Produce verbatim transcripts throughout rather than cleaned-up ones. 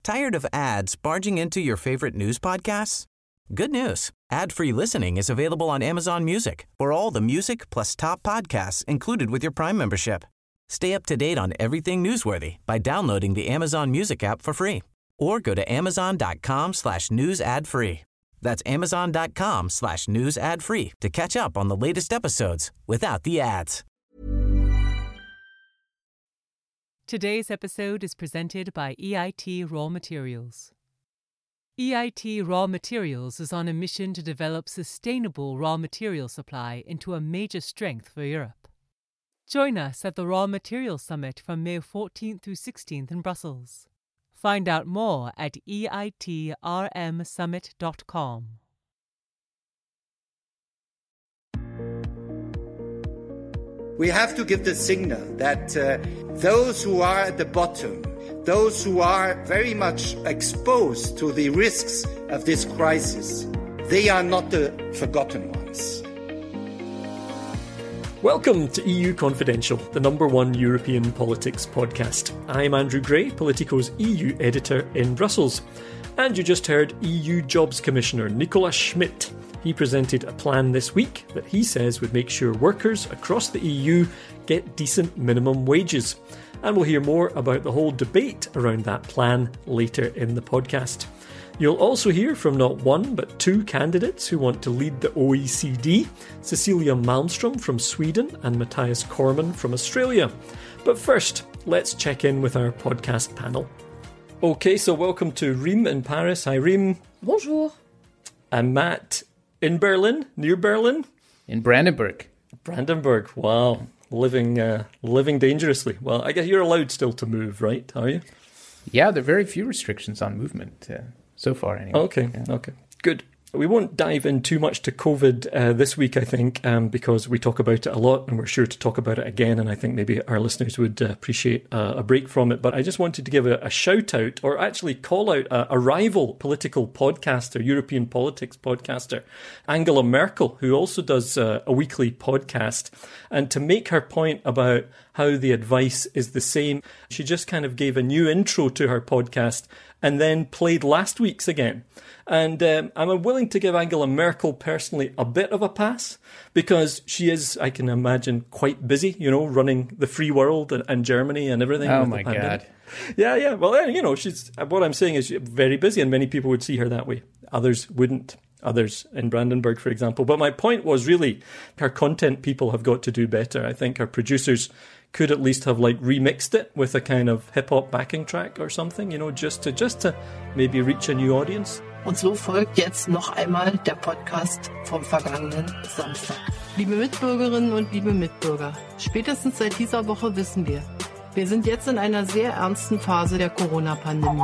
Tired of ads barging into your favorite news podcasts? Good news. Ad-free listening is available on Amazon Music for all the music plus top podcasts included with your Prime membership. Stay up to date on everything newsworthy by downloading the Amazon Music app for free or go to amazon.com slash news ad free. That's amazon.com slash news ad free to catch up on the latest episodes without the ads. Today's episode is presented by E I T Raw Materials. E I T Raw Materials is on a mission to develop sustainable raw material supply into a major strength for Europe. Join us at the Raw Materials Summit from May fourteenth through sixteenth in Brussels. Find out more at E I T R M summit dot com. We have to give the signal that uh, those who are at the bottom, those who are very much exposed to the risks of this crisis, they are not the forgotten ones. Welcome to E U Confidential, the number one European politics podcast. I'm Andrew Gray, Politico's E U editor in Brussels. And you just heard E U Jobs Commissioner Nicolas Schmit. He presented a plan this week that he says would make sure workers across the E U get decent minimum wages. And we'll hear more about the whole debate around that plan later in the podcast. You'll also hear from not one but two candidates who want to lead the O E C D, Cecilia Malmström from Sweden and Matthias Cormann from Australia. But first, let's check in with our podcast panel. Okay, so welcome to Reem in Paris. Hi Reem. Bonjour. And Matt in Berlin, near Berlin. In Brandenburg. Brandenburg, wow. Living uh, living dangerously. Well, I guess you're allowed still to move, right? Are you? Yeah, there are very few restrictions on movement uh, so far, anyway. Okay, yeah. okay. Good. We won't dive in too much to COVID uh, this week, I think, um, because we talk about it a lot and we're sure to talk about it again. And I think maybe our listeners would uh, appreciate uh, a break from it. But I just wanted to give a, a shout out, or actually call out a, a rival political podcaster, European politics podcaster, Angela Merkel, who also does uh, a weekly podcast. And to make her point about how the advice is the same, she just kind of gave a new intro to her podcast and then played last week's again. And um, I'm willing to give Angela Merkel personally a bit of a pass because she is, I can imagine, quite busy, you know, running the free world and, and Germany and everything. Oh, my God. Yeah, yeah. Well, you know, she's, what I'm saying is she's very busy and many people would see her that way. Others wouldn't. Others in Brandenburg, for example. But my point was really her content people have got to do better. I think her producers could at least have like remixed it with a kind of hip-hop backing track or something, you know, just to just to maybe reach a new audience. Und so folgt jetzt noch einmal der Podcast vom vergangenen Samstag. Liebe Mitbürgerinnen und liebe Mitbürger, spätestens seit dieser Woche wissen wir, wir sind jetzt in einer sehr ernsten Phase der Corona-Pandemie.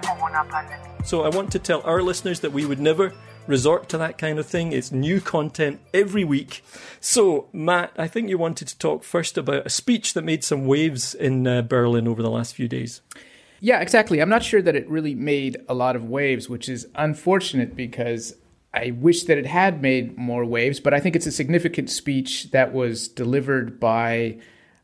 So I want to tell our listeners that we would never resort to that kind of thing. It's new content every week. So, Matt, I think you wanted to talk first about a speech that made some waves in uh, Berlin over the last few days. Yeah, exactly. I'm not sure that it really made a lot of waves, which is unfortunate because I wish that it had made more waves. But I think it's a significant speech that was delivered by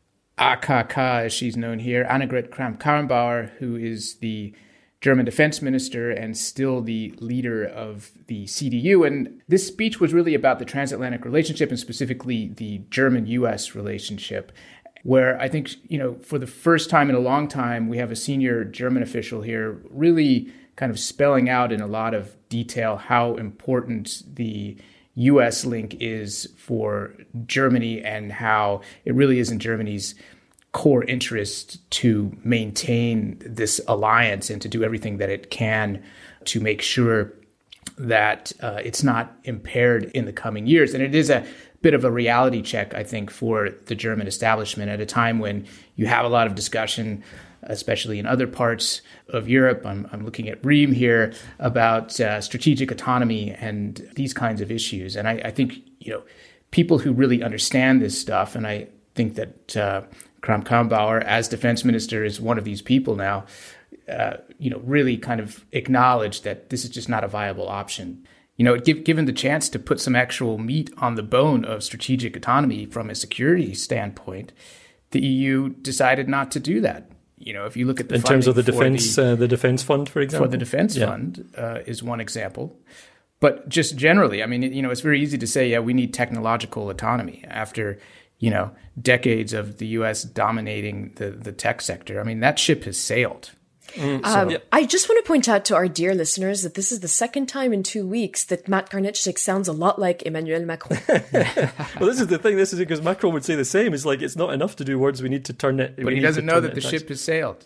A K K, as she's known here, Annegret Kramp-Karrenbauer, who is the German defense minister and still the leader of the C D U. And this speech was really about the transatlantic relationship and specifically the German-U S relationship, where I think, you know, for the first time in a long time, we have a senior German official here really kind of spelling out in a lot of detail how important the U S link is for Germany and how it really is in Germany's core interest to maintain this alliance and to do everything that it can to make sure that uh, it's not impaired in the coming years. And it is a bit of a reality check, I think, for the German establishment at a time when you have a lot of discussion, especially in other parts of Europe. I'm, I'm looking at Reem here about uh, strategic autonomy and these kinds of issues. And I, I think, you know, people who really understand this stuff, and I think that uh, Kramp-Karrenbauer, as defense minister, is one of these people now, uh, you know, really kind of acknowledge that this is just not a viable option. You know, give, given the chance to put some actual meat on the bone of strategic autonomy from a security standpoint, the E U decided not to do that. You know, if you look at the in terms of the defense, the, uh, the defense fund, for example, for the defense yeah. fund uh, is one example. But just generally, I mean, you know, it's very easy to say, yeah, we need technological autonomy after, you know, decades of the U S dominating the, the tech sector. I mean, that ship has sailed. Mm, so. um, I just want to point out to our dear listeners that this is the second time in two weeks that Matt Karnitschek sounds a lot like Emmanuel Macron. Well, this is the thing. This is because Macron would say the same. It's like, it's not enough to do words. We need to turn it. But he doesn't know that the ship has sailed.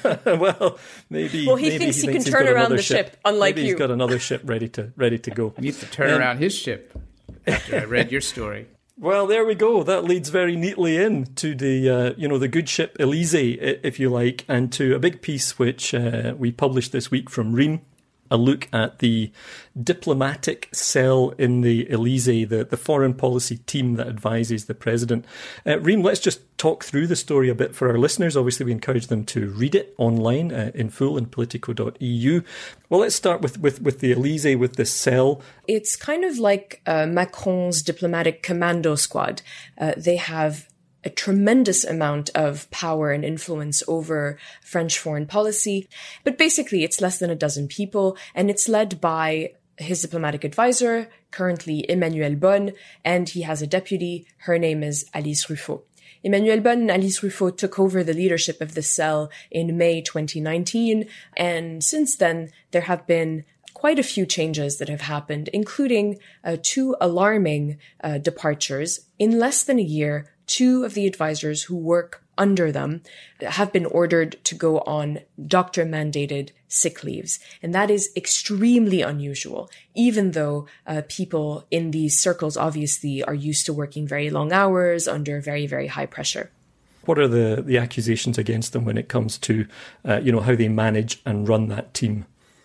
Well, maybe. Well, he maybe thinks he, he thinks can turn around the ship, ship unlike maybe you. He's got another ship ready to ready to go. He needs to turn um, around his ship after I read your story. Well, there we go. That leads very neatly in to the, uh, you know, the good ship Élysée, if you like, and to a big piece which uh, we published this week from Reem, a look at the diplomatic cell in the Élysée, the, the foreign policy team that advises the president. Uh, Reem, let's just talk through the story a bit for our listeners. Obviously, we encourage them to read it online uh, in full in politico dot e u. Well, let's start with, with, with the Élysée, with this cell. It's kind of like uh, Macron's diplomatic commando squad. Uh, they have a tremendous amount of power and influence over French foreign policy. But basically, it's less than a dozen people, and it's led by his diplomatic advisor, currently Emmanuelle Bonne, and he has a deputy. Her name is Alice Ruffo. Emmanuelle Bonne and Alice Ruffo took over the leadership of the cell in May twenty nineteen, and since then, there have been quite a few changes that have happened, including uh, two alarming uh, departures. In less than a year, two of the advisors who work under them have been ordered to go on doctor-mandated sick leaves. And that is extremely unusual, even though uh, people in these circles obviously are used to working very long hours under very, very high pressure. What are the, the accusations against them when it comes to, uh, you know, how they manage and run that team?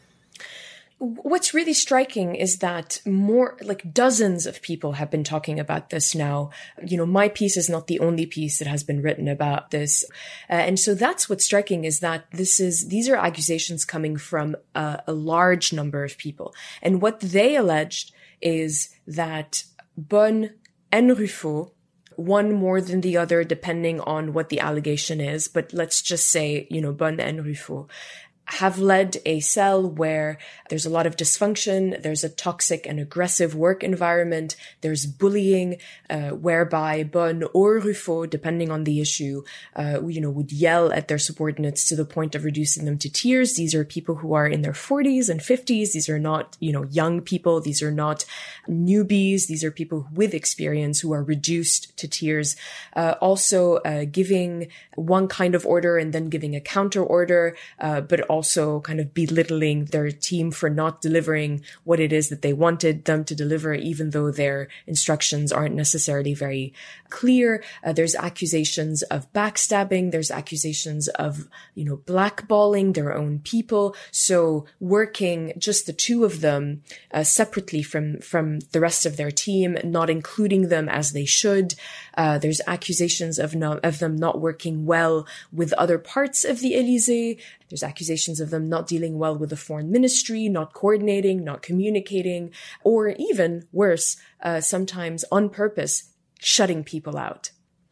What's really striking is that more, like dozens of people have been talking about this now. You know, my piece is not the only piece that has been written about this. Uh, and so that's what's striking is that this is, these are accusations coming from a, a large number of people. And what they alleged is that Bonne and Ruffo, one more than the other, depending on what the allegation is, but let's just say, you know, Bonne and Ruffo, have led a cell where there's a lot of dysfunction, there's a toxic and aggressive work environment, there's bullying, uh, whereby Bonne or Ruffo, depending on the issue, uh, you know, would yell at their subordinates to the point of reducing them to tears. These are people who are in their forties and fifties. These are not, you know, young people. These are not newbies. These are people with experience who are reduced to tears. Uh, also, uh, giving one kind of order and then giving a counter order, uh, but also kind of belittling their team for not delivering what it is that they wanted them to deliver, even though their instructions aren't necessarily very clear. Uh, there's accusations of backstabbing. There's accusations of, you know, blackballing their own people. So working just the two of them uh, separately from, from the rest of their team, not including them as they should. Uh, there's accusations of, no, of them not working well with other parts of the Élysée. There's accusations of them not dealing well with the foreign ministry, not coordinating, not communicating, or even worse, uh, sometimes on purpose, shutting people out.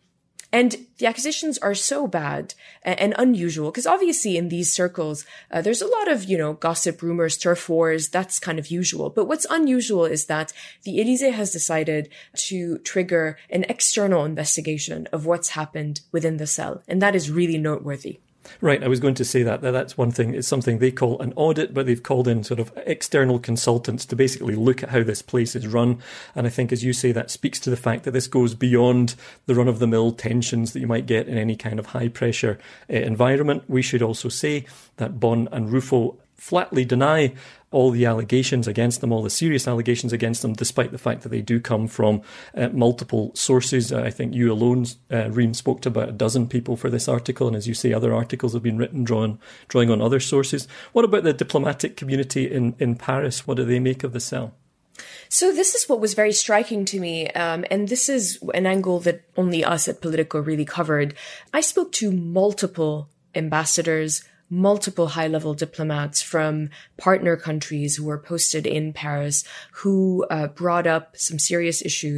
And the accusations are so bad and unusual because obviously in these circles, uh, there's a lot of, you know, gossip, rumors, turf wars. That's kind of usual. But what's unusual is that the Élysée has decided to trigger an external investigation of what's happened within the cell. And that is really noteworthy. Right, I was going to say that. That's one thing. It's something they call an audit, but they've called in sort of external consultants to basically look at how this place is run. And I think, as you say, that speaks to the fact that this goes beyond the run-of-the-mill tensions that you might get in any kind of high-pressure uh, environment. We should also say that Bonne and Ruffo flatly deny all the allegations against them, all the serious allegations against them, despite the fact that they do come from uh, multiple sources. Uh, I think you alone, uh, Reem, spoke to about a dozen people for this article. And as you say, other articles have been written drawing, drawing on other sources. What about the diplomatic community in, in Paris? What do they make of the cell? So this is what was very striking to me, um, and this is an angle that only us at Politico really covered. I spoke to multiple ambassadors, multiple high-level diplomats from partner countries who were posted in Paris who uh, brought up some serious issues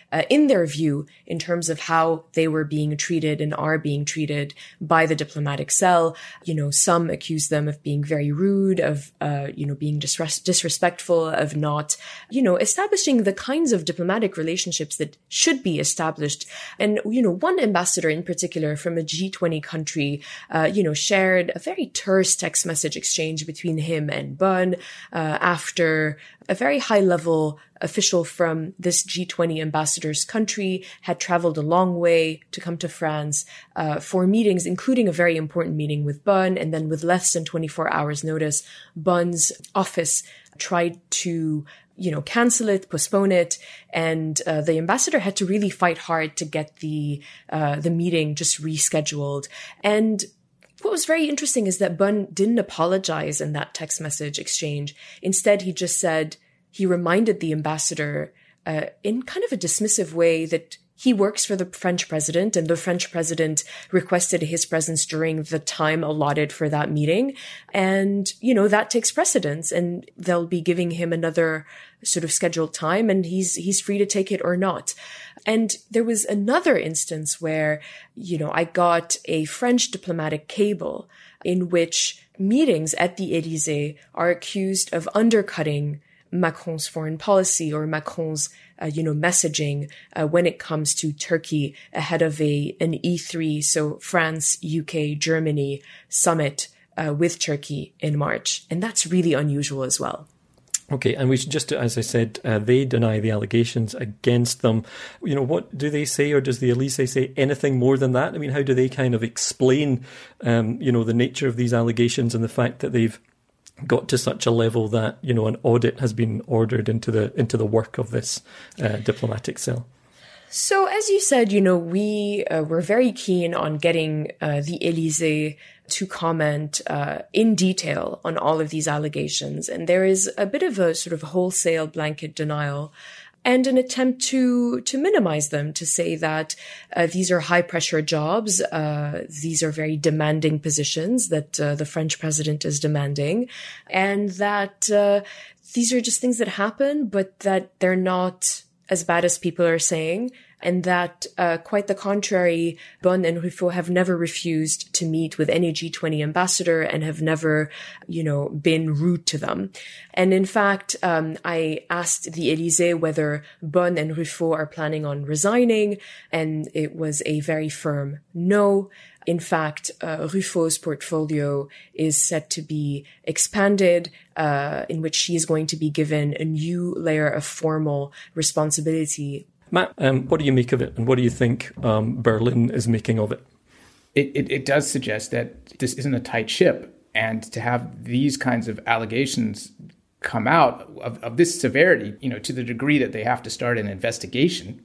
uh, in their view, in terms of how they were being treated and are being treated by the diplomatic cell. You know, some accuse them of being very rude, of, uh, you know, being disres- disrespectful, of not, you know, establishing the kinds of diplomatic relationships that should be established. And, you know, one ambassador in particular from a G twenty country, uh, you know, shared a very terse text message exchange between him and Bonn, uh, after a very high level official from this G twenty ambassador's country had traveled a long way to come to France uh, for meetings, including a very important meeting with Bonn. And then with less than twenty-four hours notice, Bonn's office tried to, you know, cancel it, postpone it. And uh, the ambassador had to really fight hard to get the uh, the meeting just rescheduled. And what was very interesting is that Bonn didn't apologize in that text message exchange. Instead, he just said, he reminded the ambassador uh, in kind of a dismissive way that he works for the French president and the French president requested his presence during the time allotted for that meeting. And, you know, that takes precedence and they'll be giving him another sort of scheduled time and he's, he's free to take it or not. And there was another instance where, you know, I got a French diplomatic cable in which meetings at the Élysée are accused of undercutting Macron's foreign policy or Macron's, uh, you know, messaging uh, when it comes to Turkey ahead of a an E three, so France, U K, Germany summit uh, with Turkey in March. And that's really unusual as well. Okay, and we should just, as I said, uh, they deny the allegations against them. You know, what do they say, or does the Élysée say anything more than that? I mean, how do they kind of explain, um, you know, the nature of these allegations and the fact that they've got to such a level that, you know, an audit has been ordered into the into the work of this uh, diplomatic cell? So, as you said, you know, we uh, were very keen on getting uh, the Élysée to comment uh, in detail on all of these allegations. And there is a bit of a sort of wholesale blanket denial and an attempt to to minimize them, to say that uh, these are high-pressure jobs, uh, these are very demanding positions that uh, the French president is demanding, and that uh, these are just things that happen, but that they're not as bad as people are saying, and that, uh, quite the contrary, Bonn and Ruffo have never refused to meet with any G twenty ambassador and have never, you know, been rude to them. And in fact, um, I asked the Élysée whether Bonn and Ruffo are planning on resigning, and it was a very firm no. In fact, uh, Ruffo's portfolio is set to be expanded, uh, in which she is going to be given a new layer of formal responsibility. Matt, um, what do you make of it, and what do you think um, Berlin is making of it? It, it? It does suggest that this isn't a tight ship, and to have these kinds of allegations come out of, of this severity, you know, to the degree that they have to start an investigation,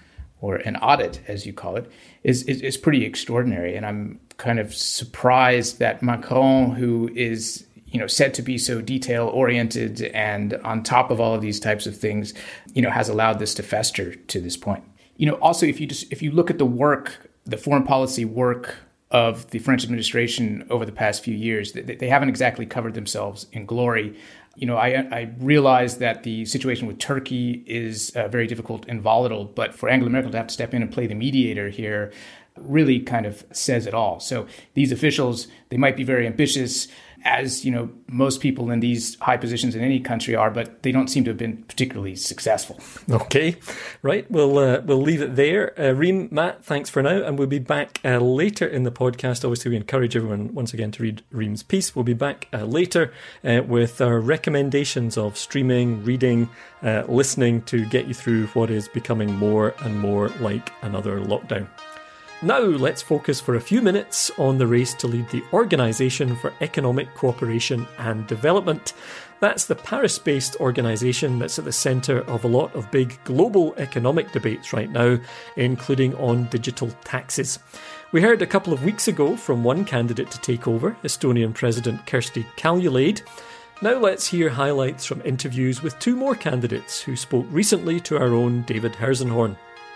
or an audit, as you call it, is, is is pretty extraordinary. And I'm kind of surprised that Macron, who is, you know, said to be so detail-oriented and on top of all of these types of things, you know, has allowed this to fester to this point. You know, also, if you just if you look at the work, the foreign policy work of the French administration over the past few years, they, they haven't exactly covered themselves in glory. You know, I, I realize that the situation with Turkey is uh, very difficult and volatile, but for Angela Merkel to have to step in and play the mediator here really kind of says it all. So these officials, they might be very ambitious, as, you know, most people in these high positions in any country are, but they don't seem to have been particularly successful. Okay, right. We'll uh, we'll leave it there. Uh, Reem, Matt, thanks for now, and we'll be back uh, later in the podcast. Obviously, we encourage everyone once again to read Reem's piece. We'll be back uh, later uh, with our recommendations of streaming, reading, uh, listening to get you through what is becoming more and more like another lockdown. Now let's focus for a few minutes on the race to lead the Organisation for Economic Cooperation and Development. That's the Paris-based organisation that's at the centre of a lot of big global economic debates right now, including on digital taxes. We heard a couple of weeks ago from one candidate to take over, Estonian President Kersti Kaljulaid. Now let's hear highlights from interviews with two more candidates who spoke recently to our own David Herzenhorn.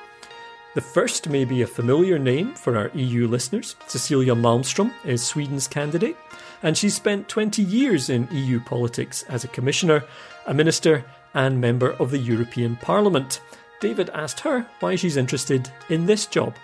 The first may be a familiar name for our E U listeners. Cecilia Malmström is Sweden's candidate, and she's spent twenty years in E U politics as a commissioner, a minister, and member of the European Parliament. David asked her why she's interested in this job.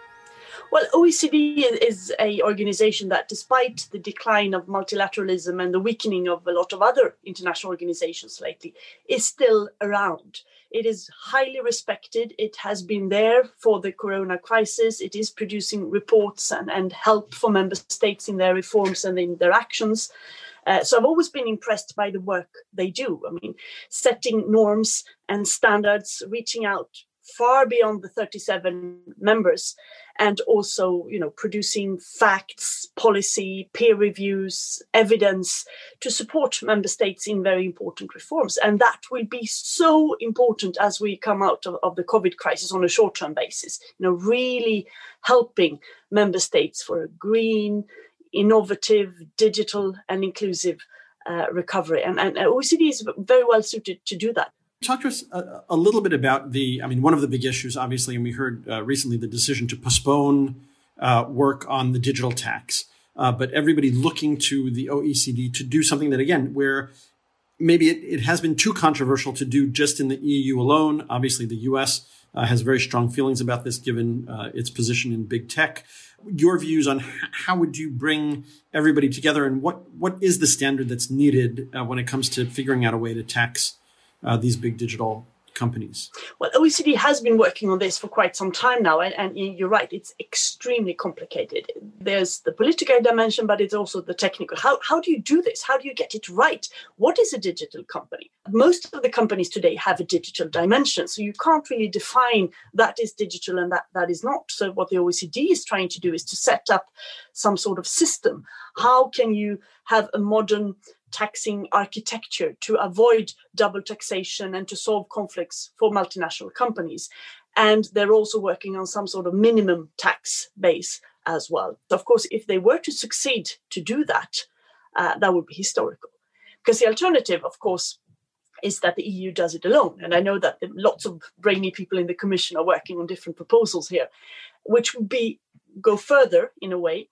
Well, O E C D is an organization that, despite the decline of multilateralism and the weakening of a lot of other international organizations lately, is still around. It is highly respected. It has been there for the corona crisis. It is producing reports and, and help for member states in their reforms and in their actions. Uh, so I've always been impressed by the work they do. I mean, setting norms and standards, reaching out far beyond the thirty-seven members, and also, you know, producing facts, policy, peer reviews, evidence to support member states in very important reforms. And that will be so important as we come out of, of the COVID crisis on a short-term basis, you know, really helping member states for a green, innovative, digital and inclusive uh, recovery. And, and O E C D is very well suited to do that. Talk to us a, a little bit about the, I mean, one of the big issues, obviously, and we heard uh, recently the decision to postpone uh, work on the digital tax, uh, but everybody looking to the O E C D to do something that, again, where maybe it, it has been too controversial to do just in the E U alone. Obviously, the U S uh, has very strong feelings about this, given uh, its position in big tech. Your views on how would you bring everybody together, and what, what is the standard that's needed uh, when it comes to figuring out a way to tax Uh, these big digital companies? Well, O E C D has been working on this for quite some time now, and, and you're right, it's extremely complicated. There's the political dimension, but it's also the technical. How, how do you do this? How do you get it right? What is a digital company? Most of the companies today have a digital dimension, so you can't really define that is digital and that, that is not. So what the O E C D is trying to do is to set up some sort of system. How can you have a modern taxing architecture to avoid double taxation and to solve conflicts for multinational companies? And they're also working on some sort of minimum tax base as well. Of course, if they were to succeed to do that, uh, that would be historical. Because the alternative, of course, is that the E U does it alone. And I know that lots of brainy people in the Commission are working on different proposals here, which would be go further in a way,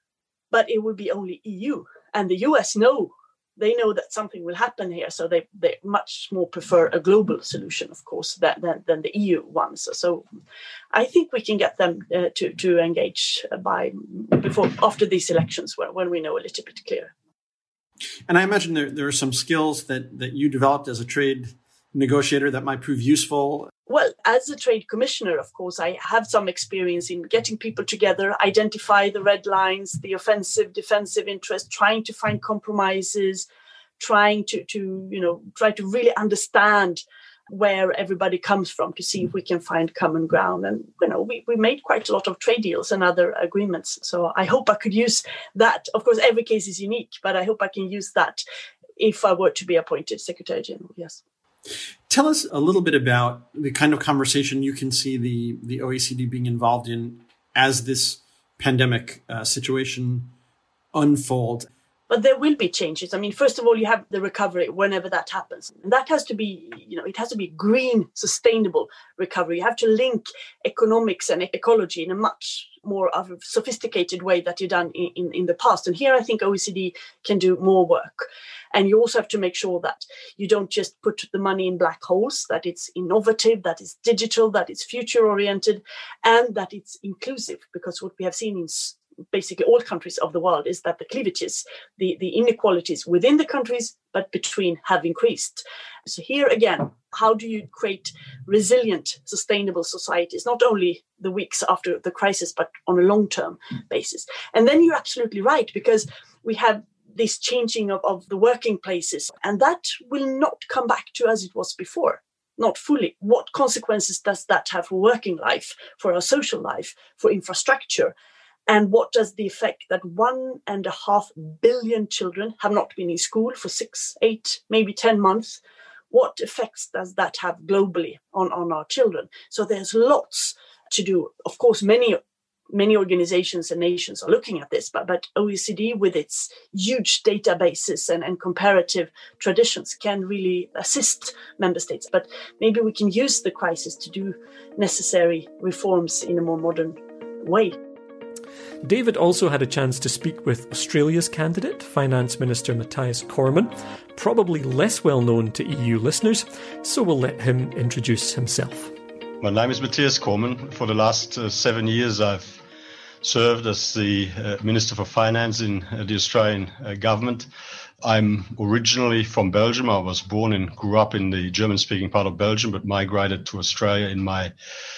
but it would be only E U. And the U S know They know that something will happen here, so they, they much more prefer a global solution, of course, than, than, than the E U one. So, so I think we can get them uh, to, to engage by before after these elections when, when we know a little bit clearer. And I imagine there, there are some skills that, that you developed as a trade negotiator that might prove useful. Well, as a trade commissioner, of course, I have some experience in getting people together, identify the red lines, the offensive, defensive interest, trying to find compromises, trying to, to you know, try to really understand where everybody comes from to see if we can find common ground. And, you know, we, we made quite a lot of trade deals and other agreements. So I hope I could use that. Of course, every case is unique, but I hope I can use that if I were to be appointed Secretary General. Yes. Tell us a little bit about the kind of conversation you can see the, the O E C D being involved in as this pandemic uh, situation unfolds. But there will be changes. I mean, first of all, you have the recovery whenever that happens. And that has to be, you know, it has to be green, sustainable recovery. You have to link economics and ecology in a much more of a sophisticated way that you've done in, in, in the past. And here I think O E C D can do more work. And you also have to make sure that you don't just put the money in black holes, that it's innovative, that it's digital, that it's future-oriented, and that it's inclusive. Because what we have seen in basically all countries of the world is that the cleavages, the, the inequalities within the countries, but between, have increased. So here again, how do you create resilient, sustainable societies, not only the weeks after the crisis, but on a long-term basis? And then you're absolutely right, because we have this changing of, of the working places, and that will not come back to as it was before. Not fully. What consequences does that have for working life, for our social life, for infrastructure? And what does the effect that one and a half billion children have not been in school for six, eight, maybe ten months? What effects does that have globally on, on our children? So there's lots to do. Of course, many many organizations and nations are looking at this, but, but O E C D with its huge databases and, and comparative traditions can really assist member states. But maybe we can use the crisis to do necessary reforms in a more modern way. David also had a chance to speak with Australia's candidate, Finance Minister Matthias Cormann, probably less well known to E U listeners, so we'll let him introduce himself. My name is Matthias Cormann. For the last uh, seven years, I've served as the uh, Minister for Finance in uh, the Australian uh, government. I'm originally from Belgium. I was born and grew up in the German-speaking part of Belgium, but migrated to Australia in my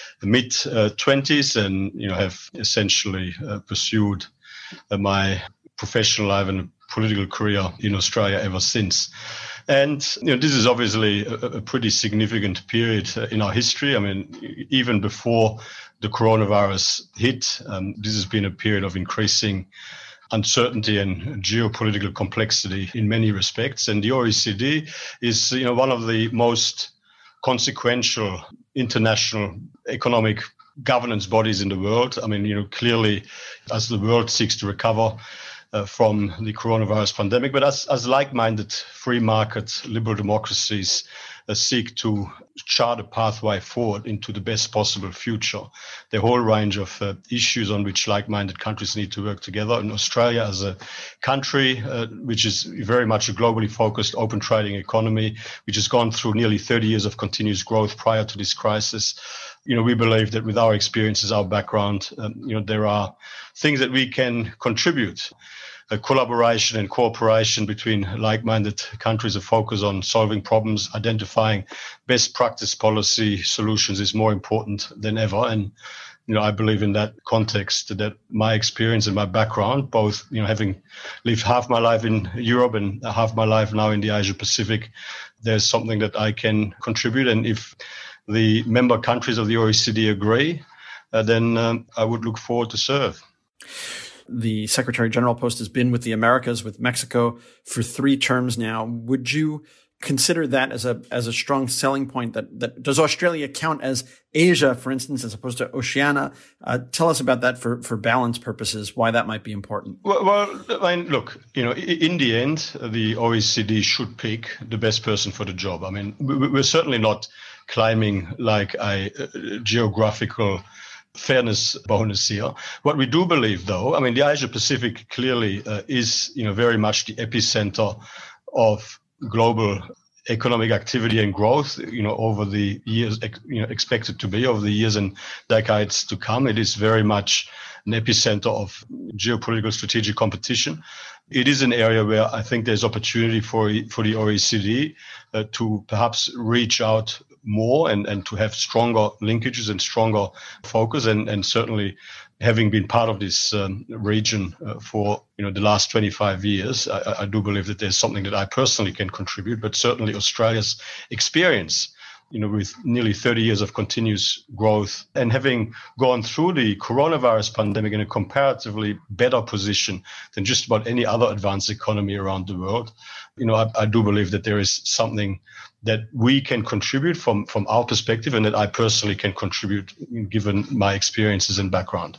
mid-twenties uh, and, you know, have essentially uh, pursued uh, my professional life and political career in Australia ever since. And, you know, this is obviously a, a pretty significant period uh, in our history. I mean, even before the coronavirus hit, um, this has been a period of increasing uncertainty and geopolitical complexity in many respects. And the O E C D is, you know, one of the most consequential international economic governance bodies in the world. I mean, you know, clearly as the world seeks to recover Uh, from the coronavirus pandemic, but as, as like-minded free market liberal democracies uh, seek to chart a pathway forward into the best possible future. The whole range of uh, issues on which like-minded countries need to work together. And Australia as a country, uh, which is very much a globally focused open trading economy, which has gone through nearly thirty years of continuous growth prior to this crisis. You know, we believe that with our experiences, our background, um, you know, there are things that we can contribute. A collaboration and cooperation between like-minded countries, a focus on solving problems, identifying best practice policy solutions is more important than ever. And, you know, I believe in that context that my experience and my background, both, you know, having lived half my life in Europe and half my life now in the Asia Pacific, there's something that I can contribute. And if the member countries of the O E C D agree, uh, then um, I would look forward to serve. The Secretary General post has been with the Americas, with Mexico, for three terms now. Would you consider that as a as a strong selling point? That, that does Australia count as Asia, for instance, as opposed to Oceania? Uh, tell us about that for, for balance purposes, why that might be important. Well, well, I mean, look, you know, in the end, the O E C D should pick the best person for the job. I mean, we're certainly not climbing like a geographical fairness bonus here. What we do believe, though, I mean, the Asia Pacific clearly uh, is, you know, very much the epicenter of global economic activity and growth, you know, over the years, you know, expected to be over the years and decades to come. It is very much an epicenter of geopolitical strategic competition. It is an area where I think there's opportunity for for the O E C D uh, to perhaps reach out more and, and to have stronger linkages and stronger focus. And, and certainly having been part of this um, region uh, for, you know, the last twenty-five years, I, I do believe that there's something that I personally can contribute, but certainly Australia's experience, you know, with nearly thirty years of continuous growth and having gone through the coronavirus pandemic in a comparatively better position than just about any other advanced economy around the world, you know, I, I do believe that there is something that we can contribute from, from our perspective and that I personally can contribute given my experiences and background.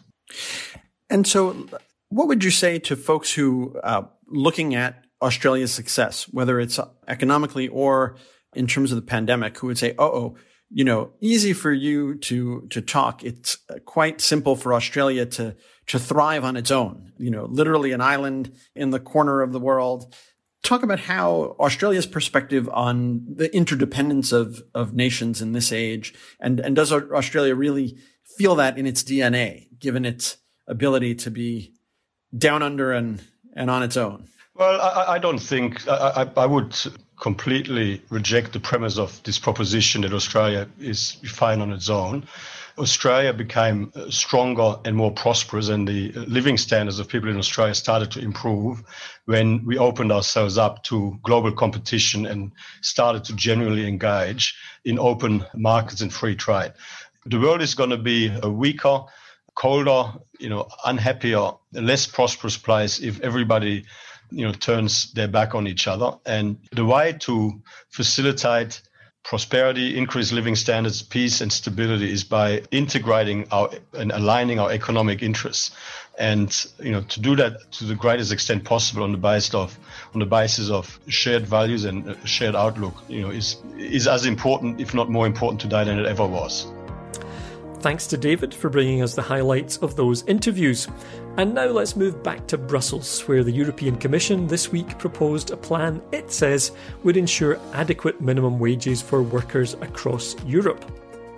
And so what would you say to folks who uh, looking at Australia's success, whether it's economically or in terms of the pandemic, who would say, uh-oh, you know, easy for you to to talk. It's quite simple for Australia to to thrive on its own, you know, literally an island in the corner of the world. Talk about how Australia's perspective on the interdependence of, of nations in this age, and, and does Australia really feel that in its D N A, given its ability to be down under and, and on its own? Well, I, I don't think I, I, I would completely reject the premise of this proposition that Australia is fine on its own. Australia became stronger and more prosperous, and the living standards of people in Australia started to improve when we opened ourselves up to global competition and started to genuinely engage in open markets and free trade. The world is going to be a weaker, colder, you know, unhappier, less prosperous place if everybody, you know, turns their back on each other. And the way to facilitate prosperity, increase living standards, peace and stability is by integrating our and aligning our economic interests. And, you know, to do that to the greatest extent possible on the basis of on the basis of shared values and shared outlook, you know, is is as important, if not more important today than it ever was. Thanks to David for bringing us the highlights of those interviews. And now let's move back to Brussels, where the European Commission this week proposed a plan it says would ensure adequate minimum wages for workers across Europe.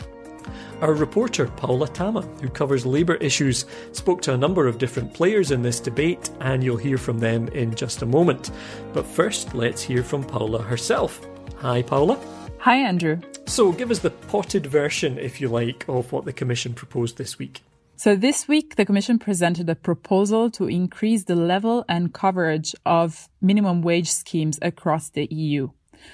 Our reporter, Paula Tama, who covers labour issues, spoke to a number of different players in this debate, and you'll hear from them in just a moment. But first, let's hear from Paula herself. Hi, Paula. Hi, Andrew. So give us the potted version, if you like, of what the Commission proposed this week. So this week, the Commission presented a proposal to increase the level and coverage of minimum wage schemes across the E U.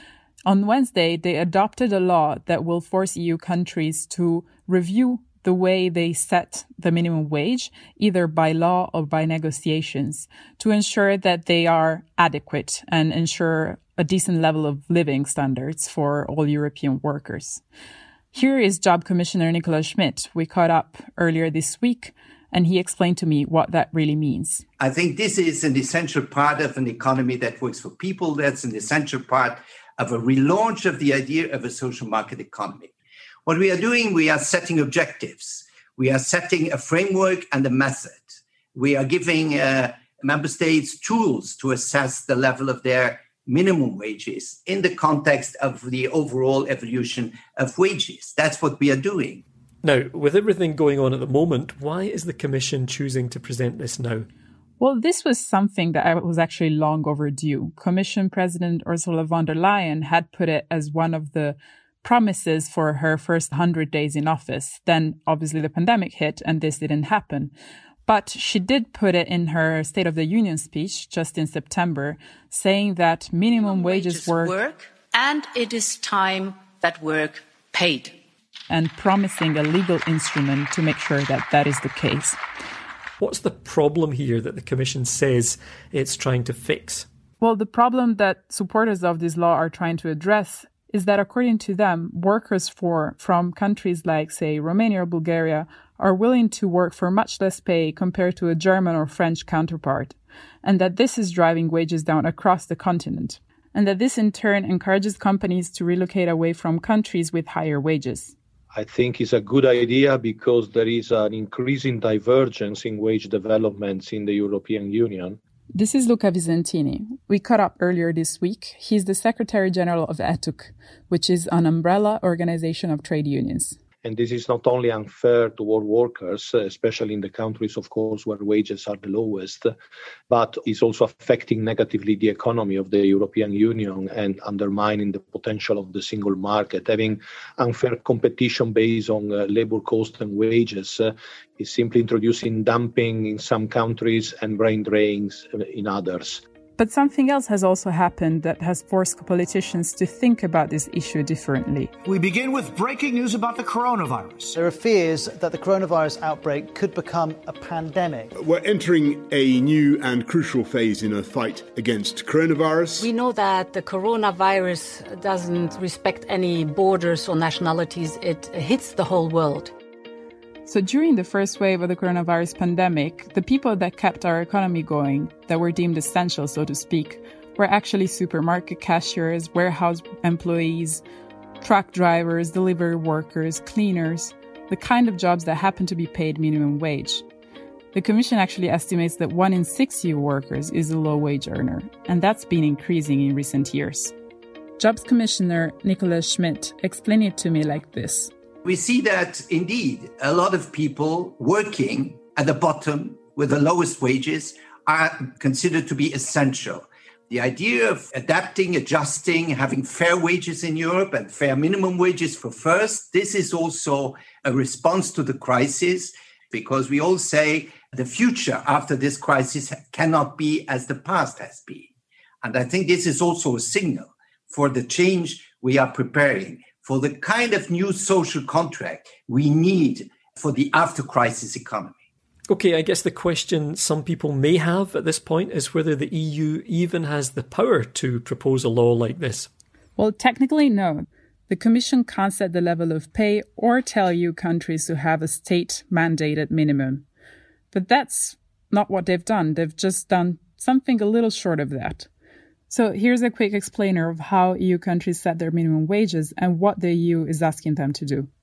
On Wednesday, they adopted a law that will force E U countries to review the way they set the minimum wage, either by law or by negotiations, to ensure that they are adequate and ensure a decent level of living standards for all European workers. Here is Job Commissioner Nicolas Schmit. We caught up earlier this week, and he explained to me what that really means. I think this is an essential part of an economy that works for people. That's an essential part of a relaunch of the idea of a social market economy. What we are doing, we are setting objectives. We are setting a framework and a method. We are giving uh, member states tools to assess the level of their minimum wages in the context of the overall evolution of wages. That's what we are doing. Now, with everything going on at the moment, why is the Commission choosing to present this now? Well, this was something that was actually long overdue. Commission President Ursula von der Leyen had put it as one of the promises for her first one hundred days in office. Then, obviously, the pandemic hit and this didn't happen. But she did put it in her State of the Union speech just in September, saying that minimum wages, wages work, work and it is time that work paid. And promising a legal instrument to make sure that that is the case. What's the problem here that the Commission says it's trying to fix? Well, the problem that supporters of this law are trying to address is that, according to them, workers for from countries like, say, Romania or Bulgaria are willing to work for much less pay compared to a German or French counterpart, and that this is driving wages down across the continent, and that this in turn encourages companies to relocate away from countries with higher wages. I think it's a good idea because there is an increasing divergence in wage developments in the European Union. This is Luca Visentini. We caught up earlier this week. He's the Secretary General of E T U C, which is an umbrella organization of trade unions. And this is not only unfair toward workers, especially in the countries, of course, where wages are the lowest, but is also affecting negatively the economy of the European Union and undermining the potential of the single market. Having unfair competition based on uh, labor cost and wages uh, is simply introducing dumping in some countries and brain drains in others. But something else has also happened that has forced politicians to think about this issue differently. We begin with breaking news about the coronavirus. There are fears that the coronavirus outbreak could become a pandemic. We're entering a new and crucial phase in a fight against coronavirus. We know that the coronavirus doesn't respect any borders or nationalities. It hits the whole world. So during the first wave of the coronavirus pandemic, the people that kept our economy going, that were deemed essential, so to speak, were actually supermarket cashiers, warehouse employees, truck drivers, delivery workers, cleaners, the kind of jobs that happen to be paid minimum wage. The Commission actually estimates that one in six E U workers is a low-wage earner, and that's been increasing in recent years. Jobs Commissioner Nicolas Schmit explained it to me like this. We see that, indeed, a lot of people working at the bottom with the lowest wages are considered to be essential. The idea of adapting, adjusting, having fair wages in Europe and fair minimum wages for first, this is also a response to the crisis, because we all say the future after this crisis cannot be as the past has been. And I think this is also a signal for the change we are preparing, for the kind of new social contract we need for the after-crisis economy. Okay, I guess the question some people may have at this point is whether the E U even has the power to propose a law like this. Well, technically, no. The Commission can't set the level of pay or tell E U countries to have a state-mandated minimum. But that's not what they've done. They've just done something a little short of that. So here's a quick explainer of how E U countries set their minimum wages and what the E U is asking them to do.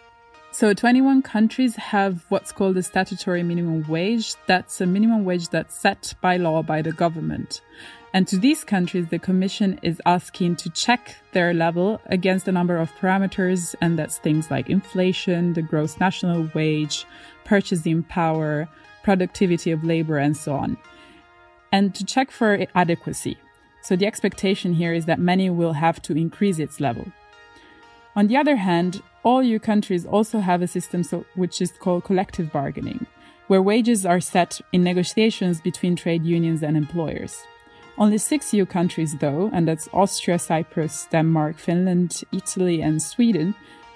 So twenty-one countries have what's called a statutory minimum wage. That's a minimum wage that's set by law by the government. And to these countries, the Commission is asking to check their level against a number of parameters, and that's things like inflation, the gross national wage, purchasing power, productivity of labor, and so on. And to check for adequacy. So the expectation here is that many will have to increase its level. On the other hand, all E U countries also have a system so, which is called collective bargaining, where wages are set in negotiations between trade unions and employers. Only six E U countries, though, and that's Austria, Cyprus, Denmark, Finland, Italy, and Sweden,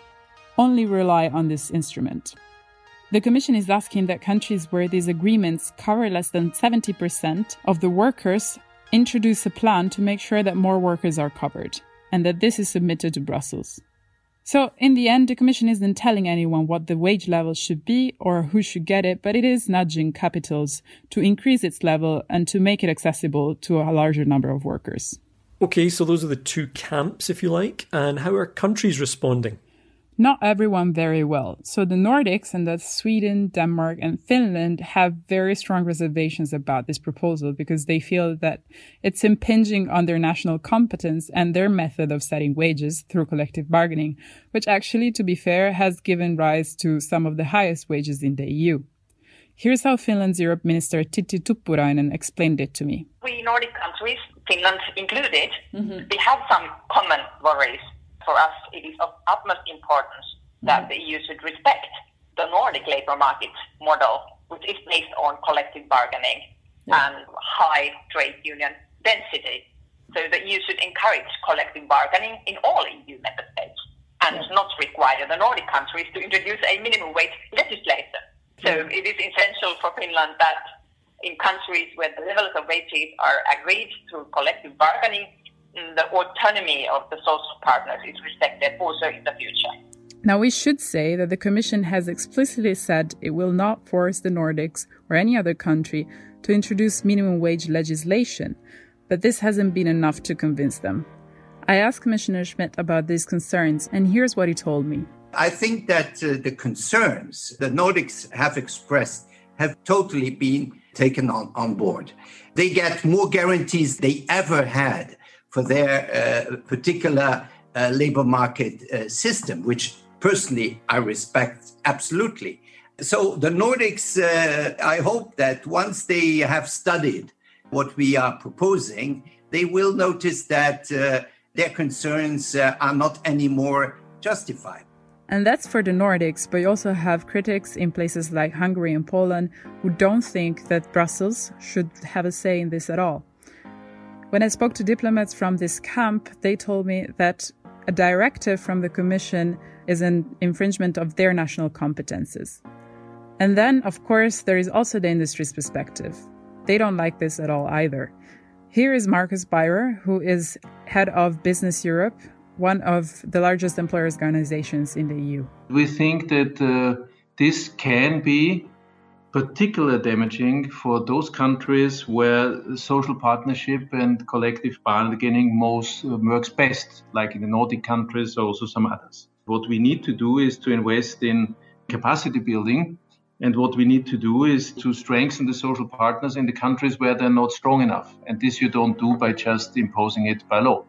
only rely on this instrument. The Commission is asking that countries where these agreements cover less than seventy percent of the workers introduce a plan to make sure that more workers are covered, and that this is submitted to Brussels. So, in the end, the Commission isn't telling anyone what the wage level should be or who should get it, but it is nudging capitals to increase its level and to make it accessible to a larger number of workers. Okay, so those are the two camps, if you like. And how are countries responding? Not everyone very well. So the Nordics, and that's Sweden, Denmark, and Finland, have very strong reservations about this proposal because they feel that it's impinging on their national competence and their method of setting wages through collective bargaining, which actually, to be fair, has given rise to some of the highest wages in the E U. Here's how Finland's Europe Minister Tytti Tuppurainen explained it to me. We Nordic countries, Finland included, mm-hmm. we have some common worries. For us, it is of utmost importance that mm-hmm. the E U should respect the Nordic labour market model, which is based on collective bargaining yeah. and high trade union density. So the E U should encourage collective bargaining in all E U member states and yeah. not require the Nordic countries to introduce a minimum wage legislation. So mm-hmm. it is essential for Finland that in countries where the levels of wages are agreed through collective bargaining, the autonomy of the social partners is respected also in the future. Now, we should say that the Commission has explicitly said it will not force the Nordics or any other country to introduce minimum wage legislation, but this hasn't been enough to convince them. I asked Commissioner Schmidt about these concerns, and here's what he told me. I think that uh, the concerns the Nordics have expressed have totally been taken on, on board. They get more guarantees they ever had for their uh, particular uh, labor market uh, system, which personally I respect absolutely. So the Nordics, uh, I hope that once they have studied what we are proposing, they will notice that uh, their concerns uh, are not anymore justified. And that's for the Nordics, but you also have critics in places like Hungary and Poland who don't think that Brussels should have a say in this at all. When I spoke to diplomats from this camp, they told me that a directive from the Commission is an infringement of their national competences. And then, of course, there is also the industry's perspective. They don't like this at all either. Here is Marcus Beirer, who is head of Business Europe, one of the largest employers' organizations in the E U. We think that uh, this can be particularly damaging for those countries where social partnership and collective bargaining most uh, works best, like in the Nordic countries or also some others. What we need to do is to invest in capacity building, and what we need to do is to strengthen the social partners in the countries where they're not strong enough. And this you don't do by just imposing it by law.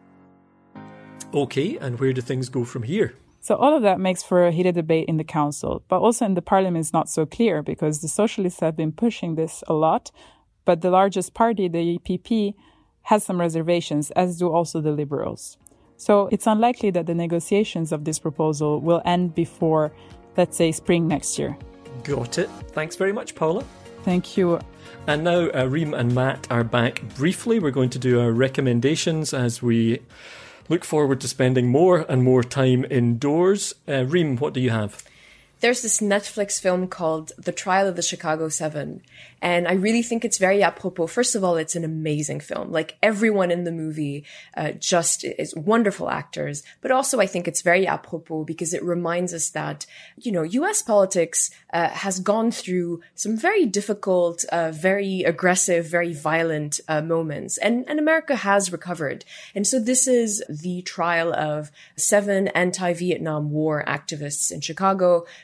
Okay, and where do things go from here? So all of that makes for a heated debate in the Council, but also in the Parliament is not so clear because the Socialists have been pushing this a lot, but the largest party, the E P P, has some reservations, as do also the Liberals. So it's unlikely that the negotiations of this proposal will end before, let's say, spring next year. Got it. Thanks very much, Paula. Thank you. And now uh, Reem and Matt are back briefly. We're going to do our recommendations as we look forward to spending more and more time indoors. Uh, Reem, what do you have? There's this Netflix film called The Trial of the Chicago Seven, and I really think it's very apropos. First of all, it's an amazing film. Like, everyone in the movie uh, just is wonderful actors, but also I think it's very apropos because it reminds us that, you know, U S politics uh, has gone through some very difficult, uh, very aggressive, very violent uh, moments, and, and America has recovered. And so this is the trial of seven anti-Vietnam War activists in Chicago.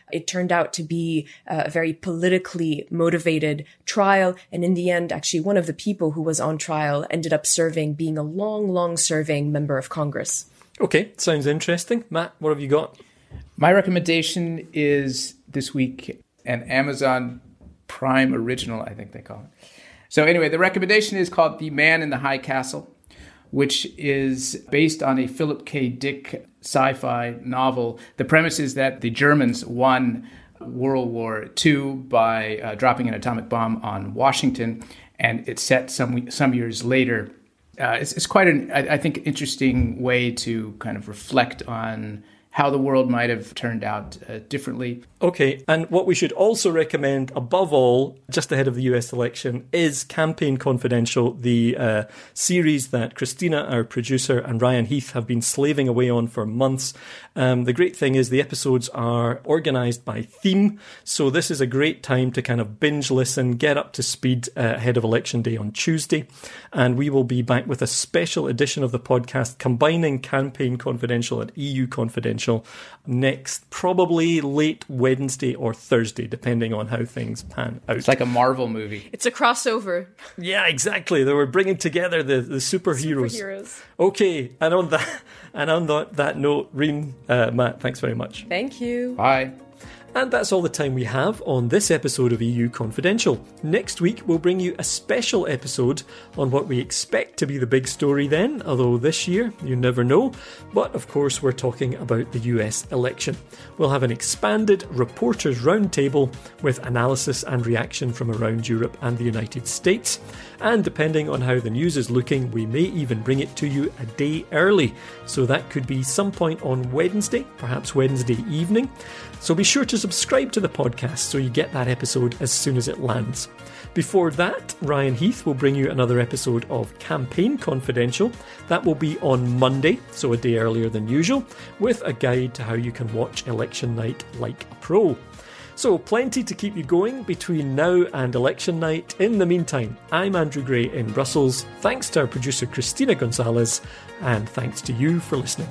It turned out to be a very politically motivated trial. And in the end, actually, one of the people who was on trial ended up serving, being a long, long serving member of Congress. Okay, sounds interesting. Matt, what have you got? My recommendation is this week an Amazon Prime original, I think they call it. So anyway, the recommendation is called The Man in the High Castle, which is based on a Philip K. Dick sci-fi novel. The premise is that the Germans won World War Two by uh, dropping an atomic bomb on Washington, and it's set some some years later. Uh, it's, it's quite an, I, I think, interesting way to kind of reflect on how the world might have turned out uh, differently. Okay, and what we should also recommend, above all, just ahead of the U S election, is Campaign Confidential, the uh, series that Christina, our producer, and Ryan Heath have been slaving away on for months. Um, the great thing is the episodes are organised by theme, so this is a great time to kind of binge listen, get up to speed uh, ahead of Election Day on Tuesday, and we will be back with a special edition of the podcast combining Campaign Confidential and E U Confidential next, probably late Wednesday or Thursday, depending on how things pan out. It's like a Marvel movie. It's a crossover. Yeah, exactly. They were bringing together the, the superheroes. Superheroes. Okay, and on that and on that, that note, Reem, uh, Matt, thanks very much. Thank you. Bye. And that's all the time we have on this episode of E U Confidential. Next week, we'll bring you a special episode on what we expect to be the big story then, although this year, you never know. But of course, we're talking about the U S election. We'll have an expanded reporters' roundtable with analysis and reaction from around Europe and the United States. And depending on how the news is looking, we may even bring it to you a day early. So that could be some point on Wednesday, perhaps Wednesday evening. So be sure to subscribe to the podcast so you get that episode as soon as it lands. Before that, Ryan Heath will bring you another episode of Campaign Confidential. That will be on Monday, so a day earlier than usual, with a guide to how you can watch election night like a pro. So plenty to keep you going between now and election night. In the meantime, I'm Andrew Gray in Brussels. Thanks to our producer Christina Gonzalez, and thanks to you for listening.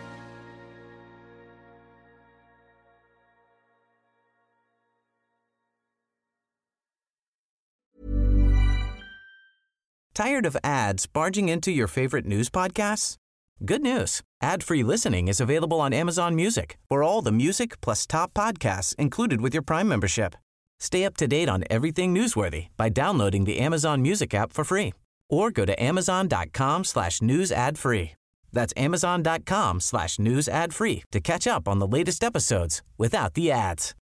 Tired of ads barging into your favorite news podcasts? Good news. Ad-free listening is available on Amazon Music for all the music plus top podcasts included with your Prime membership. Stay up to date on everything newsworthy by downloading the Amazon Music app for free or go to amazon.com slash news ad free. That's amazon.com slash news ad free to catch up on the latest episodes without the ads.